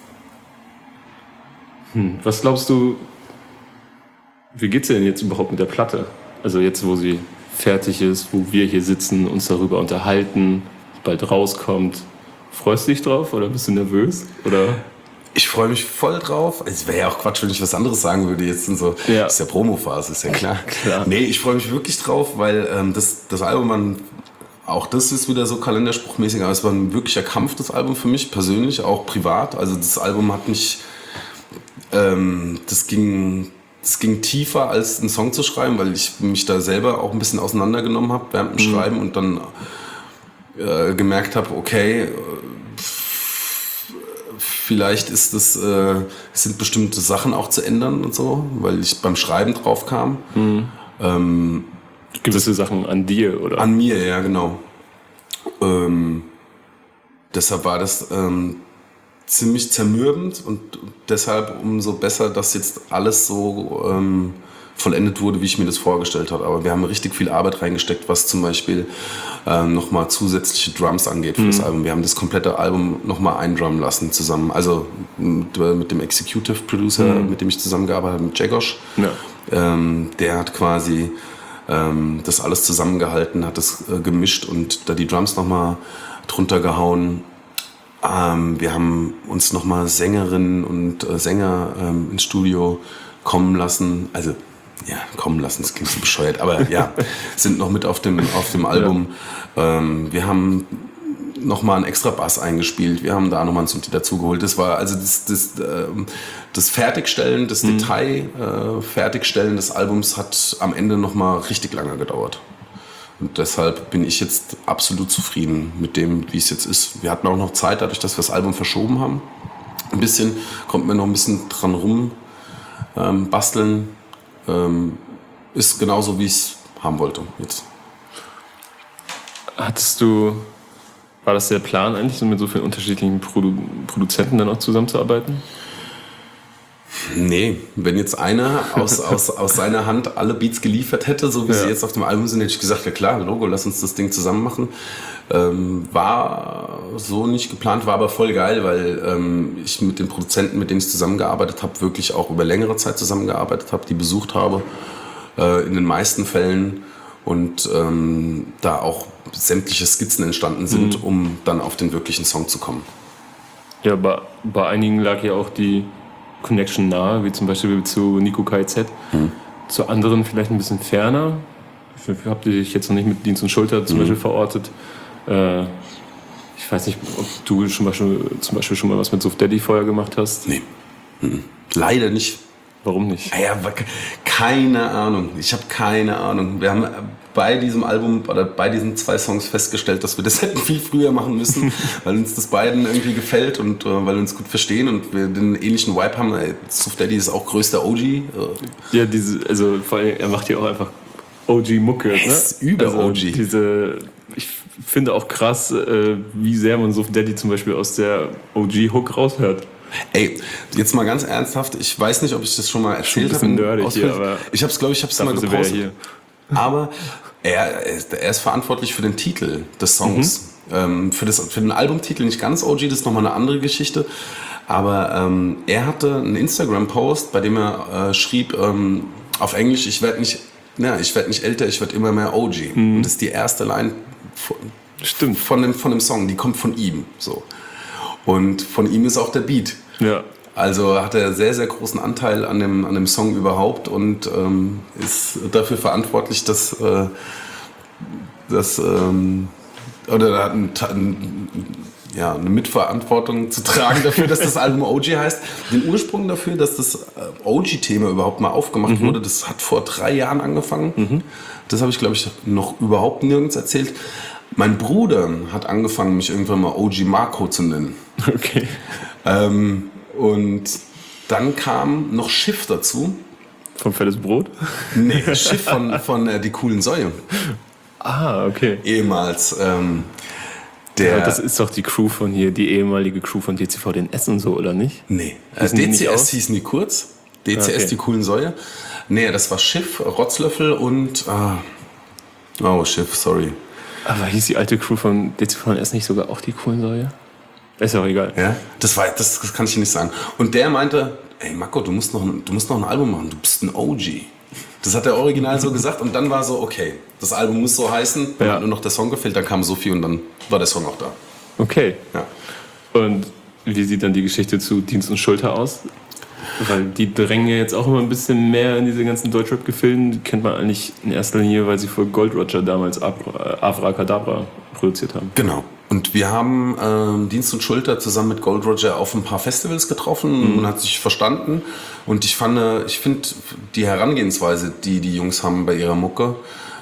glaubst du, wie geht's dir denn jetzt überhaupt mit der Platte? Also jetzt, wo sie fertig ist, wo wir hier sitzen, uns darüber unterhalten, bald rauskommt. Freust du dich drauf oder bist du nervös? Oder? Ich freue mich voll drauf. Es wäre ja auch Quatsch, wenn ich was anderes sagen würde jetzt und so. Ja. Das ist ja Promophase, ist ja klar. Klar. Nee, ich freue mich wirklich drauf, weil das Album, auch das ist wieder so kalenderspruchmäßig, aber es war ein wirklicher Kampf, das Album für mich persönlich, auch privat. Also das Album hat mich, das ging tiefer als einen Song zu schreiben, weil ich mich da selber auch ein bisschen auseinandergenommen habe während dem Schreiben und dann gemerkt habe, okay, vielleicht sind bestimmte Sachen auch zu ändern und so, weil ich beim Schreiben drauf kam. Gewisse Sachen an dir, oder? An mir, ja, genau. Deshalb war das ziemlich zermürbend und deshalb umso besser, dass jetzt alles so vollendet wurde, wie ich mir das vorgestellt habe. Aber wir haben richtig viel Arbeit reingesteckt, was zum Beispiel nochmal zusätzliche Drums angeht für das Album. Wir haben das komplette Album nochmal eindrummen lassen zusammen. Also mit dem Executive Producer, mit dem ich zusammengearbeitet habe, mit Jagosh. Ja. Der hat quasi das alles zusammengehalten, hat das gemischt und da die Drums nochmal drunter gehauen. Wir haben uns nochmal Sängerinnen und Sänger ins Studio kommen lassen. Also, ja, kommen lassen, das klingt so bescheuert, aber ja, sind noch mit auf dem Album. Ja. Wir haben nochmal einen extra Bass eingespielt. Wir haben da nochmal einen Synthi dazugeholt. Das war also das Fertigstellen, das Detail Fertigstellen des Albums hat am Ende nochmal richtig lange gedauert. Und deshalb bin ich jetzt absolut zufrieden mit dem, wie es jetzt ist. Wir hatten auch noch Zeit, dadurch, dass wir das Album verschoben haben. Ein bisschen, konnten wir noch ein bisschen dran rum basteln. Ist genauso, wie ich es haben wollte jetzt. War das der Plan eigentlich, so mit so vielen unterschiedlichen Produzenten dann auch zusammenzuarbeiten? Nee, wenn jetzt einer aus seiner Hand alle Beats geliefert hätte, so wie sie jetzt auf dem Album sind, hätte ich gesagt, ja klar, Logo, lass uns das Ding zusammen machen. War so nicht geplant, war aber voll geil, weil ich mit den Produzenten, mit denen ich zusammengearbeitet habe, wirklich auch über längere Zeit zusammengearbeitet habe, die besucht habe, in den meisten Fällen und da auch sämtliche Skizzen entstanden sind, um dann auf den wirklichen Song zu kommen. Ja, bei einigen lag ja auch die Connection nahe, wie zum Beispiel zu Nico KIZ. Zu anderen vielleicht ein bisschen ferner. Habt ihr dich jetzt noch nicht mit Dienst und Schulter zum Beispiel verortet? Ich weiß nicht, ob du zum Beispiel schon mal was mit Suf Daddy vorher gemacht hast? Nee. Leider nicht. Warum nicht? Ja, keine Ahnung. Ich habe keine Ahnung. Wir haben bei diesem Album oder bei diesen 2 Songs festgestellt, dass wir das hätten viel früher machen müssen, weil uns das beiden irgendwie gefällt und weil wir uns gut verstehen und wir den ähnlichen Vibe haben. Suf Daddy ist auch größter OG. Ja, also vor allem, er macht ja auch einfach OG-Mucke. Ne? Ist über OG. Ich finde auch krass, wie sehr man Suf Daddy zum Beispiel aus der OG-Hook raushört. Ey, jetzt mal ganz ernsthaft, ich weiß nicht, ob ich das schon mal erzählt habe. Ich habe es, glaube ich, mal gepostet. Aber er ist verantwortlich für den Titel des Songs. Für den Albumtitel nicht ganz OG, das ist nochmal eine andere Geschichte. Aber er hatte einen Instagram-Post, bei dem er schrieb auf Englisch, ich werd nicht älter, ich werde immer mehr OG. Und das ist die erste Line von dem Song, die kommt von ihm. So. Und von ihm ist auch der Beat. Ja. Also hat er sehr, sehr großen Anteil an dem Song überhaupt und ist dafür verantwortlich, dass oder hat eine Mitverantwortung zu tragen dafür, dass das Album OG heißt. Den Ursprung dafür, dass das OG-Thema überhaupt mal aufgemacht wurde, das hat vor 3 Jahren angefangen. Das habe ich, glaube ich, noch überhaupt nirgends erzählt. Mein Bruder hat angefangen, mich irgendwann mal OG Marco zu nennen. Okay. Und dann kam noch Schiff dazu. Vom Fettes Brot? Nee, Schiff von Die coolen Säue. Ah, okay. Ehemals. Das ist doch die Crew von hier, die ehemalige Crew von DCV den S und so, oder nicht? Nee. DCS hießen die kurz. DCS, okay. Die coolen Säue. Nee, das war Schiff, Rotzlöffel und... Schiff, sorry. Aber hieß die alte Crew von DCV&S nicht sogar auch die coolen Säue? Ist ja auch egal. Ja, das kann ich dir nicht sagen. Und der meinte, ey Marco, du musst noch ein Album machen, du bist ein OG. Das hat er original so gesagt und dann war so, okay, das Album muss so heißen, dann hat nur noch der Song gefehlt, dann kam Sophie und dann war der Song auch da. Okay. Ja. Und wie sieht dann die Geschichte zu Dienst und Schulter aus? Weil die drängen ja jetzt auch immer ein bisschen mehr in diese ganzen Deutschrap-Gefilden. Die kennt man eigentlich in erster Linie, weil sie für Gold Roger damals Abracadabra produziert haben. Genau. Und wir haben Dienst und Schulter zusammen mit Gold Roger auf ein paar Festivals getroffen und hat sich verstanden. Und ich finde die Herangehensweise, die Jungs haben bei ihrer Mucke,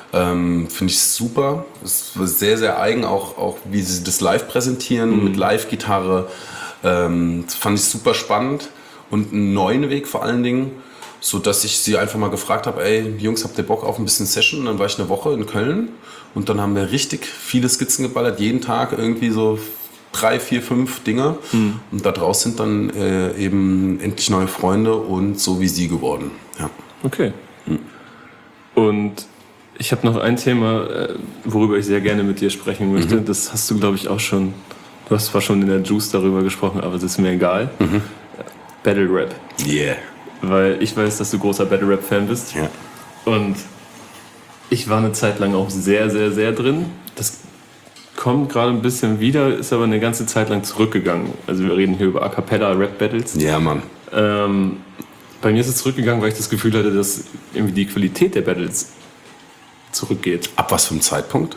Finde ich super. Es war sehr, sehr eigen, auch wie sie das live präsentieren, mit Live-Gitarre. Das fand ich super spannend und einen neuen Weg vor allen Dingen, so dass ich sie einfach mal gefragt habe, ey Jungs, habt ihr Bock auf ein bisschen Session? Und dann war ich eine Woche in Köln und dann haben wir richtig viele Skizzen geballert, jeden Tag irgendwie so 3, 4, 5 Dinge. Und daraus sind dann eben endlich neue Freunde und so wie sie geworden. Ja. Okay. Und ich habe noch ein Thema, worüber ich sehr gerne mit dir sprechen möchte. Das hast du, glaube ich, auch schon. Du hast zwar schon in der Juice darüber gesprochen, aber es ist mir egal. Battle Rap. Yeah. Weil ich weiß, dass du großer Battle Rap Fan bist. Ja. Und ich war eine Zeit lang auch sehr, sehr, sehr drin. Das kommt gerade ein bisschen wieder, ist aber eine ganze Zeit lang zurückgegangen. Also wir reden hier über A Cappella Rap Battles. Ja, Mann. Bei mir ist es zurückgegangen, weil ich das Gefühl hatte, dass irgendwie die Qualität der Battles zurückgeht. Ab was für einem Zeitpunkt?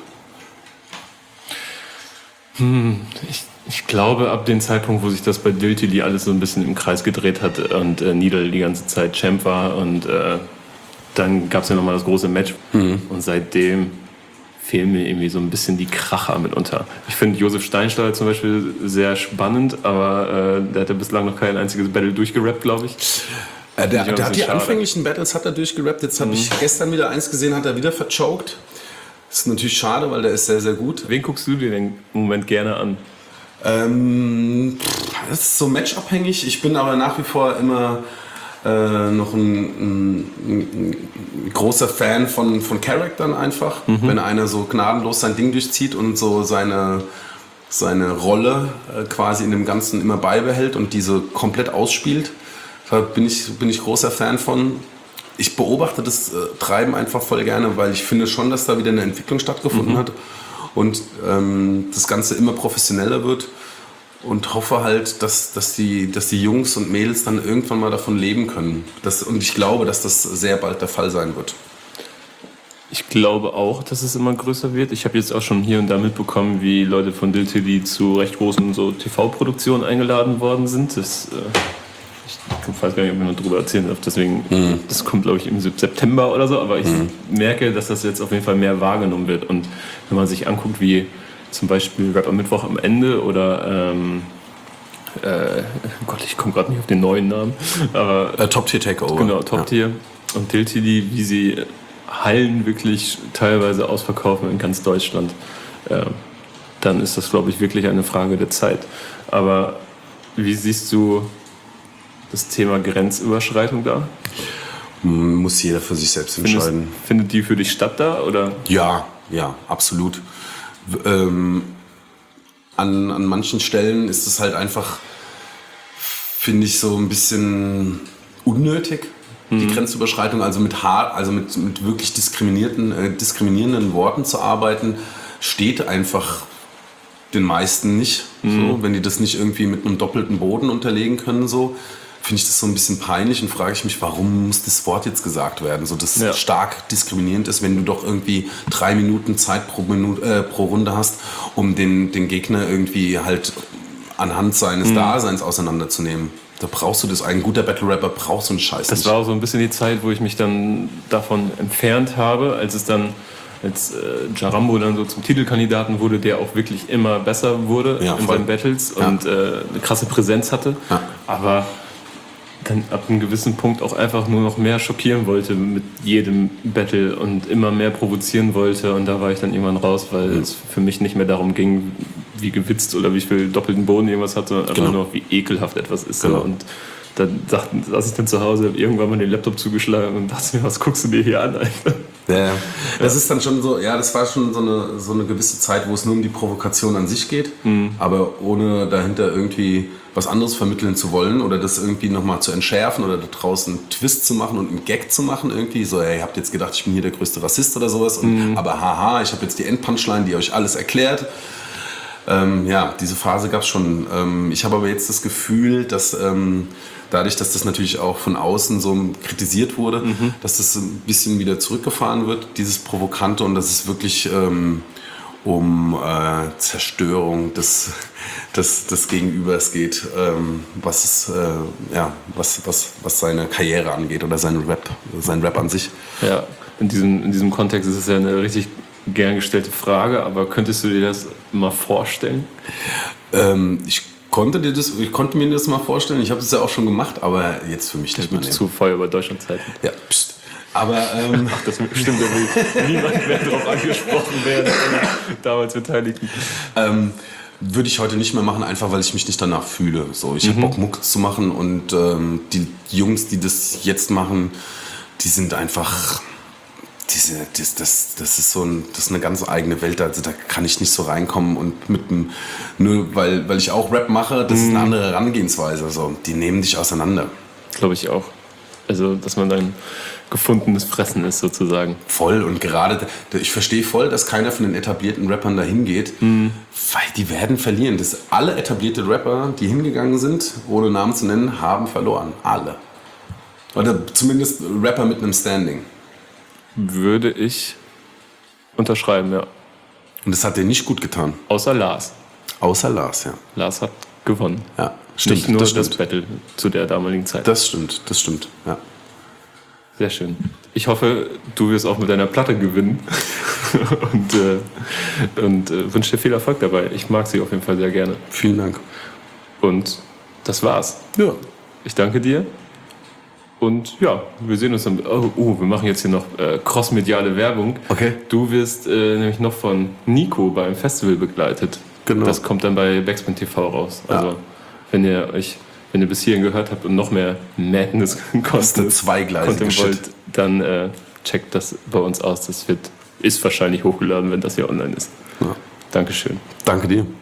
Ich glaube, ab dem Zeitpunkt, wo sich das bei Diltily alles so ein bisschen im Kreis gedreht hat und Needle die ganze Zeit Champ war und dann gab es ja nochmal das große Match und seitdem fehlen mir irgendwie so ein bisschen die Kracher mitunter. Ich finde Josef Steinsteiger zum Beispiel sehr spannend, aber der hatte bislang noch kein einziges Battle durchgerappt, glaube ich. Der hat die anfänglichen Battles hat er durchgerappt. Jetzt habe ich gestern wieder eins gesehen, hat er wieder verchoked. Das ist natürlich schade, weil der ist sehr, sehr gut. Wen guckst du dir denn im Moment gerne an? Das ist so matchabhängig. Ich bin aber nach wie vor immer noch ein großer Fan von Charaktern einfach. Wenn einer so gnadenlos sein Ding durchzieht und so seine Rolle quasi in dem Ganzen immer beibehält und diese komplett ausspielt. Da bin ich großer Fan von. Ich beobachte das Treiben einfach voll gerne, weil ich finde schon, dass da wieder eine Entwicklung stattgefunden hat und das Ganze immer professioneller wird und hoffe halt, dass die Jungs und Mädels dann irgendwann mal davon leben können. Und ich glaube, dass das sehr bald der Fall sein wird. Ich glaube auch, dass es immer größer wird. Ich habe jetzt auch schon hier und da mitbekommen, wie Leute von Diltily zu recht großen so TV-Produktionen eingeladen worden sind. Ich weiß gar nicht, ob man darüber erzählen darf, deswegen, das kommt glaube ich im September oder so, aber ich merke, dass das jetzt auf jeden Fall mehr wahrgenommen wird und wenn man sich anguckt, wie zum Beispiel Rap am Mittwoch am Ende oder Gott, ich komme gerade nicht auf den neuen Namen, aber Top Tier Takeover. Genau, Top Tier und Diltily, wie sie Hallen wirklich teilweise ausverkaufen in ganz Deutschland, dann ist das glaube ich wirklich eine Frage der Zeit. Aber wie siehst du das Thema Grenzüberschreitung da? Muss jeder für sich selbst entscheiden. Findet die für dich statt da? Oder? Ja, absolut. An manchen Stellen ist es halt einfach, finde ich, so ein bisschen unnötig, die Grenzüberschreitung. Also mit wirklich diskriminierenden Worten zu arbeiten, steht einfach den meisten nicht. So, wenn die das nicht irgendwie mit einem doppelten Boden unterlegen können, so. Finde ich das so ein bisschen peinlich und frage ich mich, warum muss das Wort jetzt gesagt werden, so dass es stark diskriminierend ist, wenn du doch irgendwie 3 Minuten Zeit pro Runde hast, um den Gegner irgendwie halt anhand seines Daseins auseinanderzunehmen. Da brauchst du das. Ein guter Battle-Rapper braucht so einen Scheiß nicht. Das war auch so ein bisschen die Zeit, wo ich mich dann davon entfernt habe, als Jarambo dann so zum Titelkandidaten wurde, der auch wirklich immer besser wurde in seinen Battles und eine krasse Präsenz hatte. Ja. Aber dann ab einem gewissen Punkt auch einfach nur noch mehr schockieren wollte mit jedem Battle und immer mehr provozieren wollte und da war ich dann irgendwann raus, weil es für mich nicht mehr darum ging, wie gewitzt oder wie viel doppelten Boden irgendwas hat, sondern einfach nur, wie ekelhaft etwas ist. Genau. Und dann saß ich dann zu Hause, habe irgendwann mal den Laptop zugeschlagen und dachte mir, was guckst du dir hier an? Ja. Das ist dann schon so, das war schon so eine gewisse Zeit, wo es nur um die Provokation an sich geht, aber ohne dahinter irgendwie was anderes vermitteln zu wollen oder das irgendwie nochmal zu entschärfen oder da draußen einen Twist zu machen und einen Gag zu machen irgendwie, so, ihr habt jetzt gedacht, ich bin hier der größte Rassist oder sowas, aber haha, ich habe jetzt die Endpunchline, die euch alles erklärt. Diese Phase gab es schon. Ich habe aber jetzt das Gefühl, dass dadurch, dass das natürlich auch von außen so kritisiert wurde, dass das ein bisschen wieder zurückgefahren wird, dieses Provokante und dass es wirklich um Zerstörung des Gegenübers geht, was seine Karriere angeht oder sein Rap an sich. Ja, in diesem Kontext ist es ja eine richtig gern gestellte Frage, aber könntest du dir das mal vorstellen? Ich konnte mir das mal vorstellen. Ich habe es ja auch schon gemacht, aber jetzt für mich nicht mehr. Zu Feuer über Deutschlandzeiten. Ja, pst. Aber Ach, das stimmt, da will niemand mehr drauf angesprochen werden, damals Beteiligten. Würde ich heute nicht mehr machen, einfach weil ich mich nicht danach fühle. So, ich habe Bock, Mucke zu machen und die Jungs, die das jetzt machen, die sind einfach... Das ist eine ganz eigene Welt, also da kann ich nicht so reinkommen und nur weil ich auch Rap mache, das ist eine andere Herangehensweise. Also, die nehmen dich auseinander. Glaube ich auch. Also, dass man dann gefundenes Fressen ist, sozusagen. Voll, und gerade, ich verstehe voll, dass keiner von den etablierten Rappern da hingeht, weil die werden verlieren. Alle etablierte Rapper, die hingegangen sind, ohne Namen zu nennen, haben verloren. Alle. Oder zumindest Rapper mit einem Standing. Würde ich unterschreiben, ja. Und das hat dir nicht gut getan. Außer Lars. Außer Lars, ja. Lars hat gewonnen. Ja, stimmt. Nicht nur das Battle zu der damaligen Zeit. Das stimmt, ja. Sehr schön. Ich hoffe, du wirst auch mit deiner Platte gewinnen und wünsche dir viel Erfolg dabei. Ich mag sie auf jeden Fall sehr gerne. Vielen Dank. Und das war's. Ja. Ich danke dir. Und ja, wir sehen uns dann. Wir machen jetzt hier noch crossmediale Werbung. Okay. Du wirst nämlich noch von Nico beim Festival begleitet. Genau. Das kommt dann bei Backspin TV raus. Ja. Also, wenn ihr bis hierhin gehört habt und noch mehr Madness zweigleisige wollt, dann checkt das bei uns aus. Das ist wahrscheinlich hochgeladen, wenn das hier online ist. Ja. Dankeschön. Danke dir.